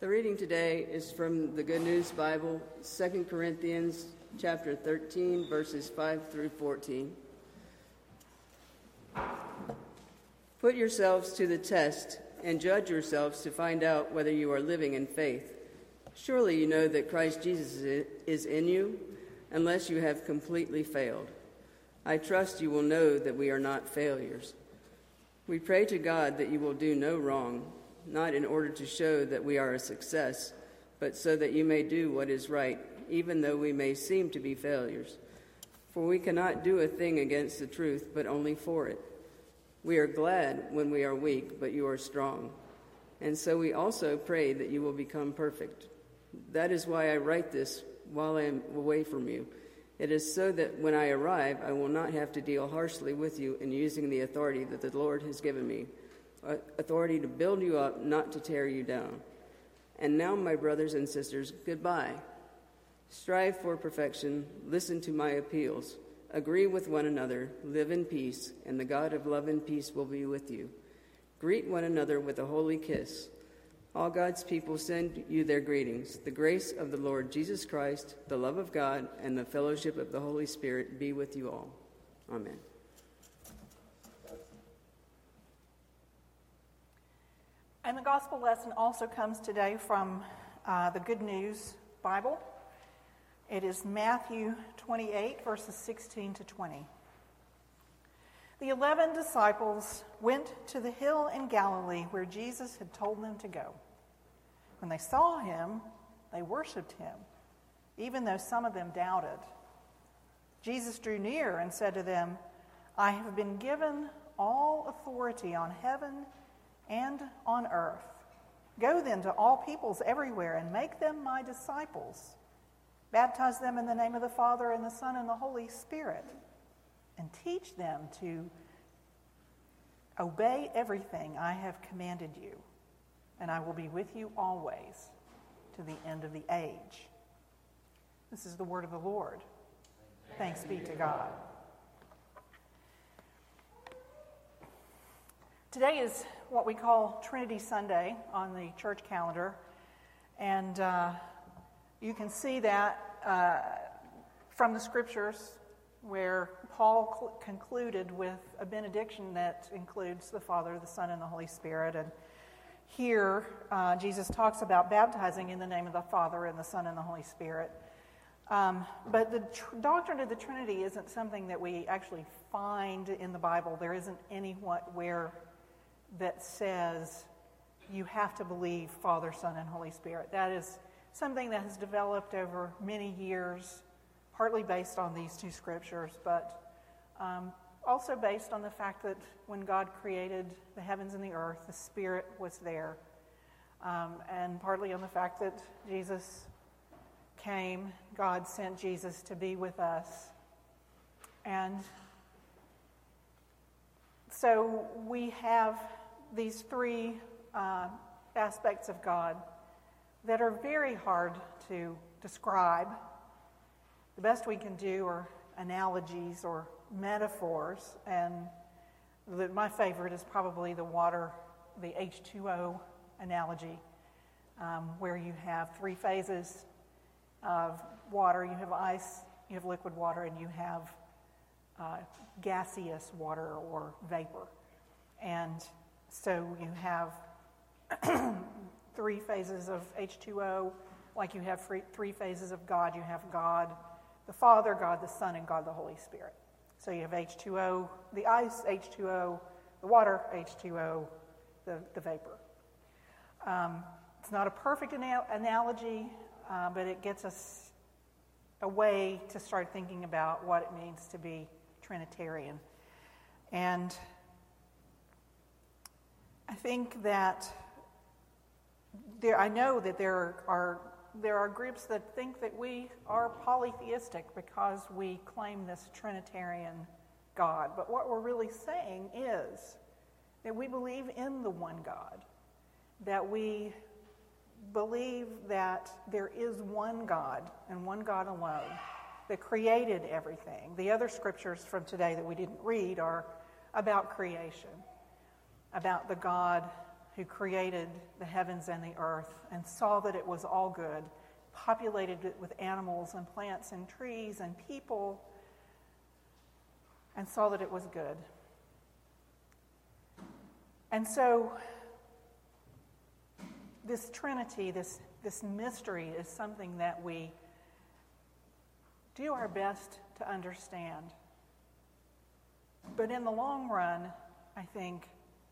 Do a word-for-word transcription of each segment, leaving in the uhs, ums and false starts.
The reading today is from the Good News Bible, Second Corinthians chapter thirteen, verses five through fourteen. Put yourselves to the test and judge yourselves to find out whether you are living in faith. Surely you know that Christ Jesus is in you, unless you have completely failed. I trust you will know that we are not failures. We pray to God that you will do no wrong, not in order to show that we are a success, but so that you may do what is right, even though we may seem to be failures. For we cannot do a thing against the truth, but only for it. We are glad when we are weak, but you are strong. And so we also pray that you will become perfect. That is why I write this while I am away from you. It is so that when I arrive, I will not have to deal harshly with you in using the authority that the Lord has given me, authority to build you up, not to tear you down. And now, my brothers and sisters, goodbye. Strive for perfection, listen to my appeals, agree with one another, live in peace, and the God of love and peace will be with you. Greet one another with a holy kiss. All God's people send you their greetings. The grace of the Lord Jesus Christ, the love of God, and the fellowship of the Holy Spirit be with you all. Amen. And the gospel lesson also comes today from uh, the Good News Bible. It is Matthew twenty-eight, verses sixteen to twenty. The eleven disciples went to the hill in Galilee where Jesus had told them to go. When they saw him, they worshipped him, even though some of them doubted. Jesus drew near and said to them, I have been given all authority on heaven and on earth. Go then to all peoples everywhere and make them my disciples. Baptize them in the name of the Father and the Son and the Holy Spirit, and teach them to obey everything I have commanded you, and I will be with you always to the end of the age. This is the word of the Lord. Thanks be to God. Today is what we call Trinity Sunday on the church calendar, and uh, you can see that uh, from the scriptures where Paul cl- concluded with a benediction that includes the Father, the Son, and the Holy Spirit. And here uh, Jesus talks about baptizing in the name of the Father and the Son and the Holy Spirit. Um, but the tr- doctrine of the Trinity isn't something that we actually find in the Bible. There isn't anywhere that says you have to believe Father, Son, and Holy Spirit. That is something that has developed over many years, partly based on these two scriptures, but um, also based on the fact that when God created the heavens and the earth, the Spirit was there, um, and partly on the fact that Jesus came, God sent Jesus to be with us. And so we have these three uh, aspects of God that are very hard to describe. The best we can do are analogies or metaphors, and the, my favorite is probably the water, the H two O analogy, um, where you have three phases of water. You have ice, you have liquid water, and you have uh, gaseous water or vapor. And so you have three phases of H two O, like you have three, three phases of God. You have God the Father, God the Son, and God the Holy Spirit. So you have H two O, the ice, H two O, the water, H two O, the, the vapor. Um, it's not a perfect ana- analogy, uh, but it gets us a way to start thinking about what it means to be Trinitarian. And I think that there, I know that there are there are groups that think that we are polytheistic because we claim this Trinitarian God. But what we're really saying is that we believe in the one God, that we believe that there is one God and one God alone that created everything. The other scriptures from today that we didn't read are about creation, about the God who created the heavens and the earth and saw that it was all good, populated it with animals and plants and trees and people, and saw that it was good. And so this Trinity, this, this mystery is something that we do our best to understand. But in the long run, I think,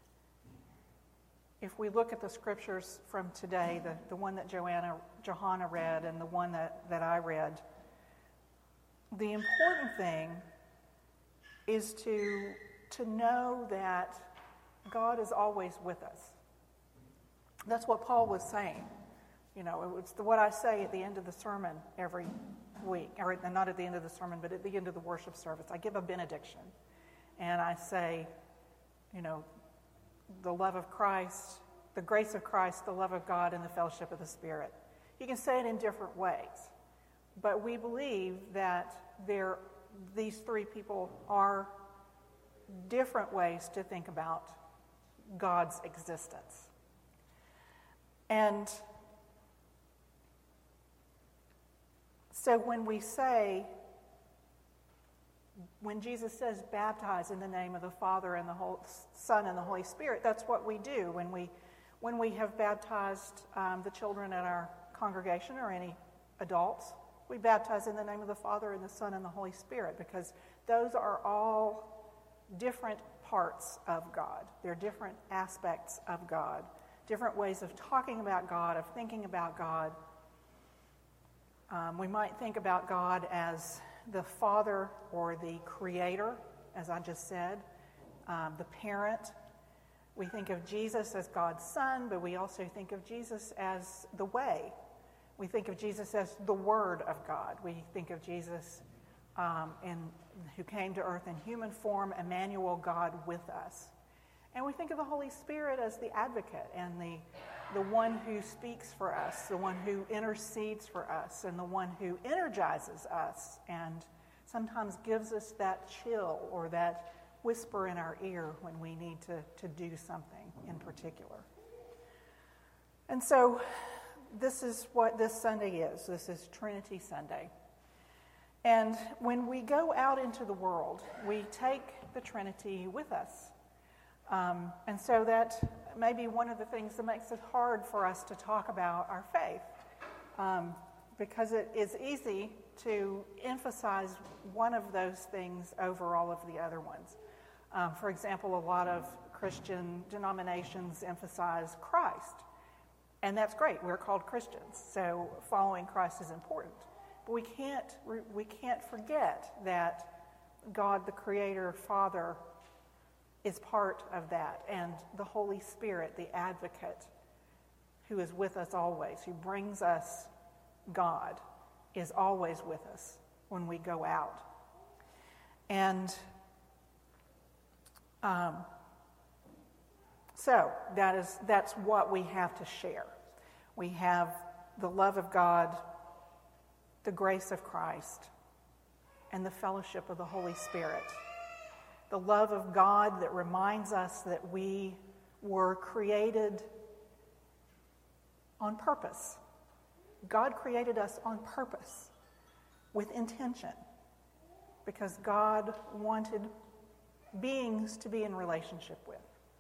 if we look at the scriptures from today, the, the one that Joanna, Johanna read and the one that, that I read, the important thing is to, to know that God is always with us. That's what Paul was saying. You know, it's the, what I say at the end of the sermon every week, or not at the end of the sermon, but at the end of the worship service. I give a benediction, and I say, you know, the love of Christ, the grace of Christ, the love of God, and the fellowship of the Spirit. You can say it in different ways, but we believe that there, these three people are different ways to think about God's existence. And so when we say, when Jesus says baptize in the name of the Father and the Holy, Son and the Holy Spirit, that's what we do when we when we have baptized um, the children at our congregation or any adults. We baptize in the name of the Father and the Son and the Holy Spirit, because those are all different parts of God. They're different aspects of God, different ways of talking about God, of thinking about God. Um, we might think about God as the Father or the Creator, as I just said, um, the parent. We think of Jesus as God's Son, but we also think of Jesus as the way. We think of Jesus as the Word of God. We think of Jesus um, in, who came to earth in human form, Emmanuel, God with us. And we think of the Holy Spirit as the advocate and the, the one who speaks for us, the one who intercedes for us, and the one who energizes us and sometimes gives us that chill or that whisper in our ear when we need to, to do something in particular. And so this is what this Sunday is. This is Trinity Sunday. And when we go out into the world, we take the Trinity with us. Um, and so that may be one of the things that makes it hard for us to talk about our faith, um, because it is easy to emphasize one of those things over all of the other ones. Um, for example, a lot of Christian denominations emphasize Christ, and that's great. We're called Christians, so following Christ is important. But we can't we can't forget that God, the Creator, Father, is part of that, and the Holy Spirit, the advocate, who is with us always, who brings us God, is always with us when we go out. And um, so that is that's what we have to share. We have the love of God, the grace of Christ, and the fellowship of the Holy Spirit. The love of God that reminds us that we were created on purpose. God created us on purpose, with intention, because God wanted beings to be in relationship with.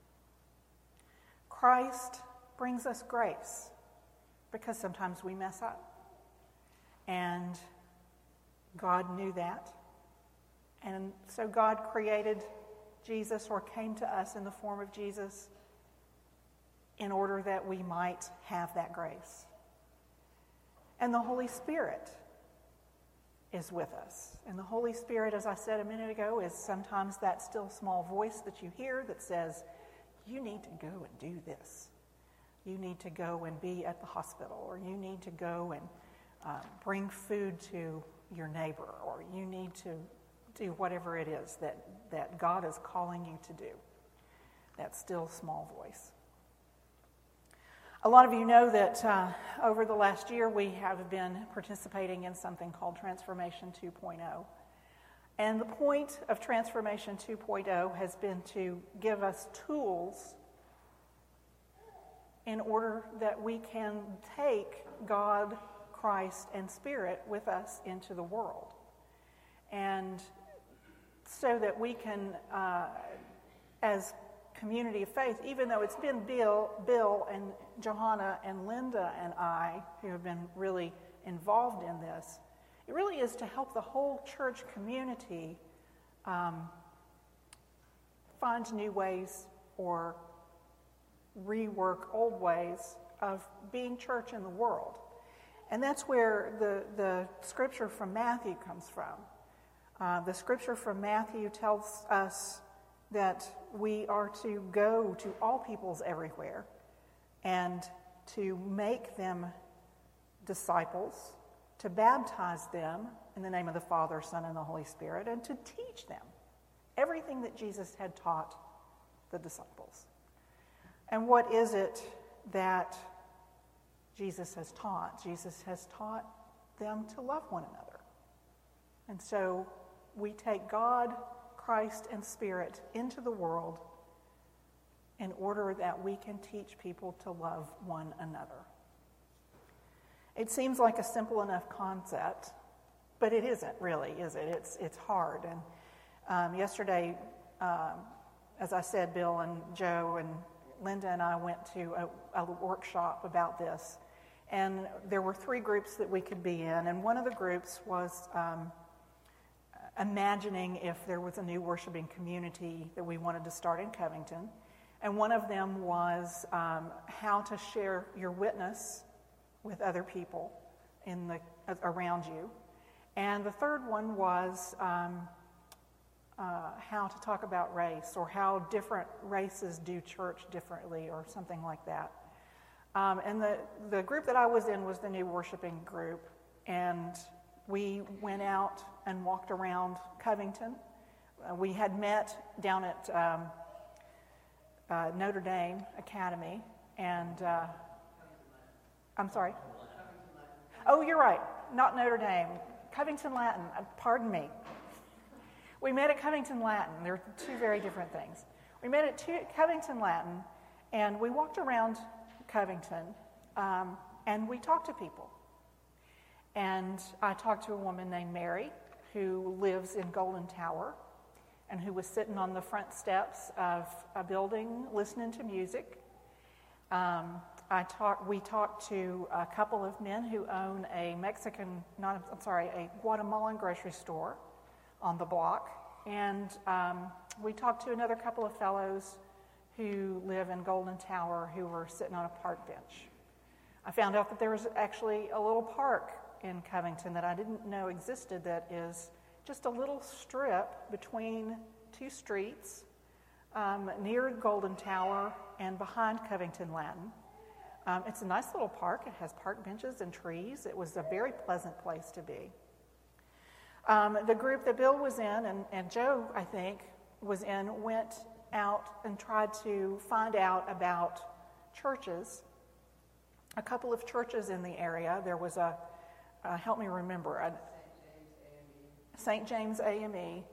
Christ brings us grace, because sometimes we mess up. And God knew that. And so God created Jesus, or came to us in the form of Jesus, in order that we might have that grace. And the Holy Spirit is with us. And the Holy Spirit, as I said a minute ago, is sometimes that still small voice that you hear that says, you need to go and do this. You need to go and be at the hospital, or you need to go and uh, bring food to your neighbor, or you need to do whatever it is that, that God is calling you to do. That still small voice. A lot of you know that uh, over the last year we have been participating in something called Transformation two point oh. And the point of Transformation two point oh has been to give us tools in order that we can take God, Christ, and Spirit with us into the world. And so that we can, uh, as community of faith, even though it's been Bill, Bill and Johanna and Linda and I who have been really involved in this, it really is to help the whole church community um, find new ways or rework old ways of being church in the world. And that's where the, the scripture from Matthew comes from. Uh, the scripture from Matthew tells us that we are to go to all peoples everywhere and to make them disciples, to baptize them in the name of the Father, Son, and the Holy Spirit, and to teach them everything that Jesus had taught the disciples. And what is it that Jesus has taught? Jesus has taught them to love one another. And so we take God, Christ, and Spirit into the world in order that we can teach people to love one another. It seems like a simple enough concept, but it isn't really, is it? It's it's hard. And um, yesterday, um, as I said, Bill and Joe and Linda and I went to a, a workshop about this. And there were three groups that we could be in. And one of the groups was um, imagining if there was a new worshiping community that we wanted to start in Covington. And one of them was um, how to share your witness with other people in the around you. And the third one was um, uh, how to talk about race, or how different races do church differently, or something like that. Um, and the, the group that I was in was the new worshiping group. And we went out and walked around Covington. Uh, we had met down at um, uh, Notre Dame Academy, and uh, I'm sorry? Oh, you're right. Not Notre Dame. Covington Latin. Uh, pardon me. We met at Covington Latin. They're two very different things. We met at two, Covington Latin, and we walked around Covington, um, and we talked to people. And I talked to a woman named Mary, who lives in Golden Tower, and who was sitting on the front steps of a building listening to music. Um, I talked. We talked to a couple of men who own a Mexican, not I'm sorry, a Guatemalan grocery store on the block, and um, we talked to another couple of fellows who live in Golden Tower who were sitting on a park bench. I found out that there was actually a little park in Covington that I didn't know existed that is just a little strip between two streets um, near Golden Tower and behind Covington Latin. Um, it's a nice little park. It has park benches and trees. It was a very pleasant place to be. Um, the group that Bill was in, and, and Joe, I think, was in, went out and tried to find out about churches. A couple of churches in the area. There was a, uh, help me remember, a, Saint James A M E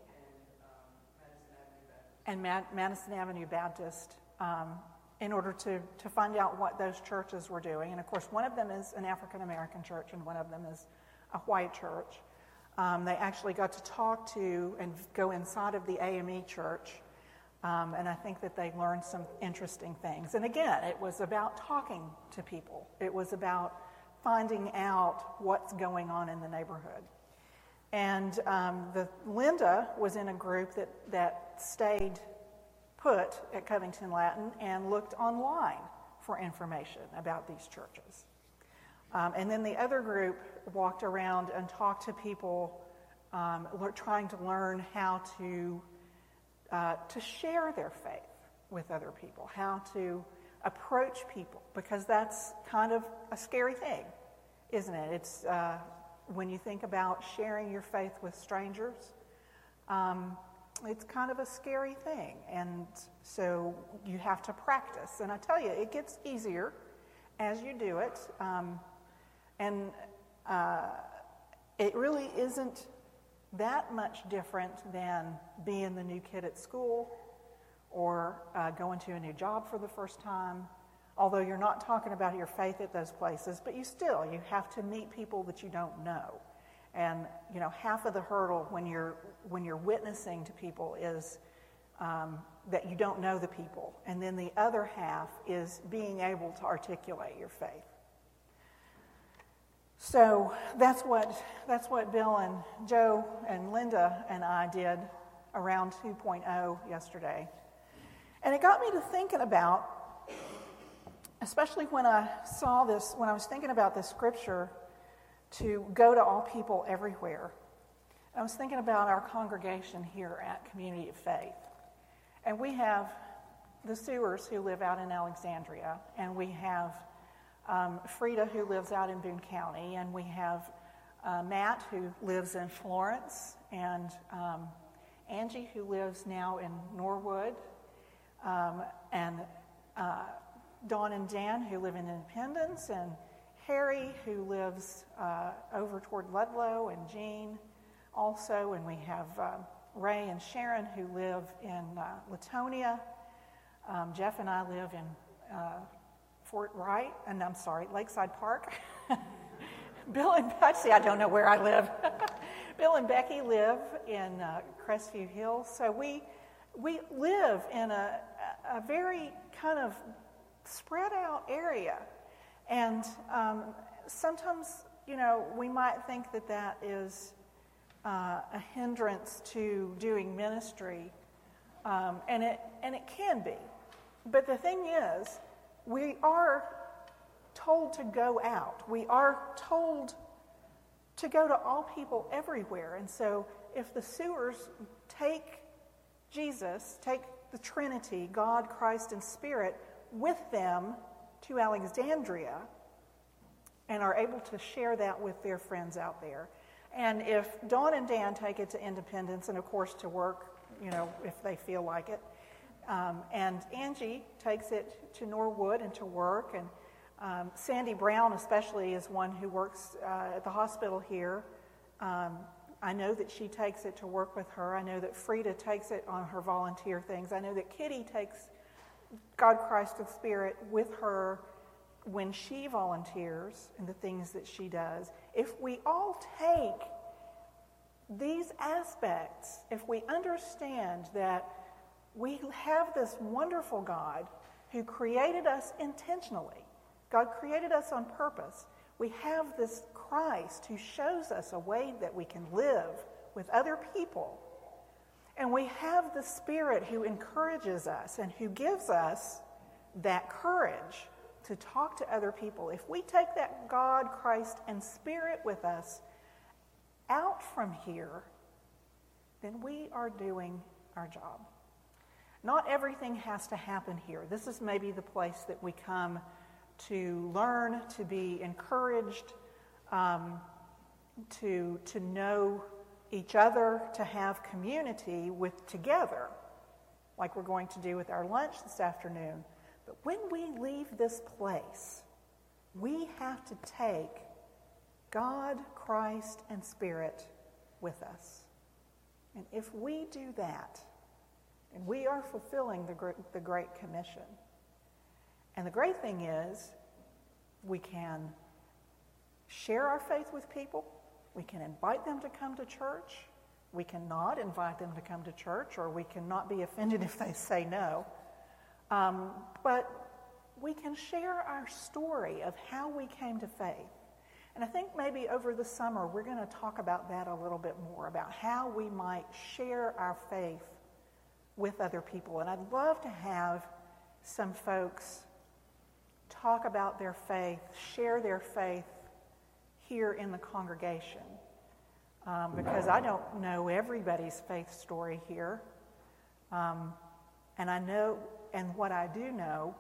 and Mad- Madison Avenue Baptist, um, in order to, to find out what those churches were doing. And of course, one of them is an African American church, and one of them is a white church. Um, they actually got to talk to and go inside of the A M E church, um, and I think that they learned some interesting things. And again, it was about talking to people. It was about finding out what's going on in the neighborhood. And um, the Linda was in a group that, that stayed put at Covington Latin and looked online for information about these churches. Um, and then the other group walked around and talked to people, um, le- trying to learn how to uh, to share their faith with other people, how to approach people, because that's kind of a scary thing, isn't it? It's uh, when you think about sharing your faith with strangers, um, it's kind of a scary thing, and so you have to practice. And I tell you, it gets easier as you do it. Um, And uh, it really isn't that much different than being the new kid at school or uh, going to a new job for the first time. although you're not talking about your faith at those places, but you still, you have to meet people that you don't know. And, you know, half of the hurdle when you're when you're witnessing to people is um, that you don't know the people. And then the other half is being able to articulate your faith. So that's what that's what Bill and Joe and Linda and I did around two point oh yesterday. And it got me to thinking about, especially when I saw this, when I was thinking about this scripture, to go to all people everywhere. I was thinking about our congregation here at Community of Faith. And we have the Sewers who live out in Alexandria, and we have um, Frida who lives out in Boone County, and we have uh, Matt who lives in Florence, and um, Angie who lives now in Norwood, um, and uh, Dawn and Dan who live in Independence, and Harry who lives uh, over toward Ludlow, and Jean also, and we have uh, Ray and Sharon who live in uh, Latonia. Um, Jeff and I live in uh, Fort Wright, and I'm sorry, Lakeside Park. Bill and Betsy, I don't know where I live. Bill and Becky live in uh, Crestview Hills. So we we live in a, a very kind of spread out area. And um, sometimes, you know, we might think that that is uh, a hindrance to doing ministry, um, and it and it can be. But the thing is, we are told to go out. We are told to go to all people everywhere. And so if the Sewers take Jesus, take the Trinity, God, Christ, and Spirit, with them to Alexandria and are able to share that with their friends out there. And if Dawn and Dan take it to Independence and, of course, to work, you know, if they feel like it, um, and Angie takes it to Norwood and to work, and um, Sandy Brown especially is one who works uh, at the hospital here. Um, I know that she takes it to work with her. I know that Frida takes it on her volunteer things. I know that Kitty takes God, Christ, and Spirit with her when she volunteers and the things that she does. If we all take these aspects, if we understand that we have this wonderful God who created us intentionally, God created us on purpose, we have this Christ who shows us a way that we can live with other people, and we have the Spirit who encourages us and who gives us that courage to talk to other people. If we take that God, Christ, and Spirit with us out from here, then we are doing our job. Not everything has to happen here. This is maybe the place that we come to learn, to be encouraged, um, to, to know each other, to have community with together, like we're going to do with our lunch this afternoon. But when we leave this place, we have to take God, Christ, and Spirit with us. And if we do that, then we are fulfilling the great, the Great Commission. And the great thing is, we can share our faith with people. We can invite them to come to church. We cannot invite them to come to church, or we cannot be offended if they say no. Um, but we can share our story of how we came to faith. And I think maybe over the summer we're going to talk about that a little bit more, about how we might share our faith with other people. And I'd love to have some folks talk about their faith, share their faith here in the congregation, um, because I don't know everybody's faith story here, um, and I know, and what I do know,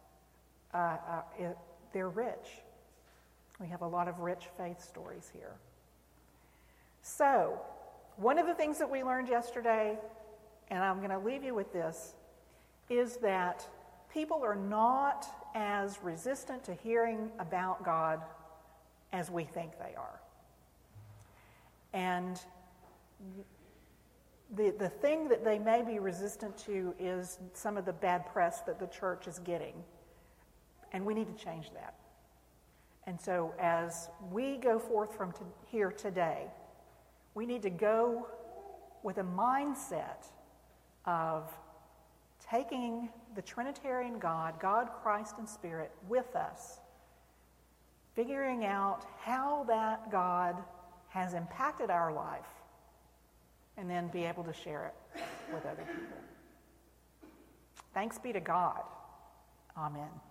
uh, uh, it, they're rich. We have a lot of rich faith stories here. So, one of the things that we learned yesterday, and I'm going to leave you with this, is that people are not as resistant to hearing about God as we think they are. And the the thing that they may be resistant to is some of the bad press that the church is getting. And we need to change that. And so as we go forth from to here today, we need to go with a mindset of taking the Trinitarian God, God, Christ, and Spirit with us, figuring out how that God has impacted our life, and then be able to share it with other people. Thanks be to God. Amen.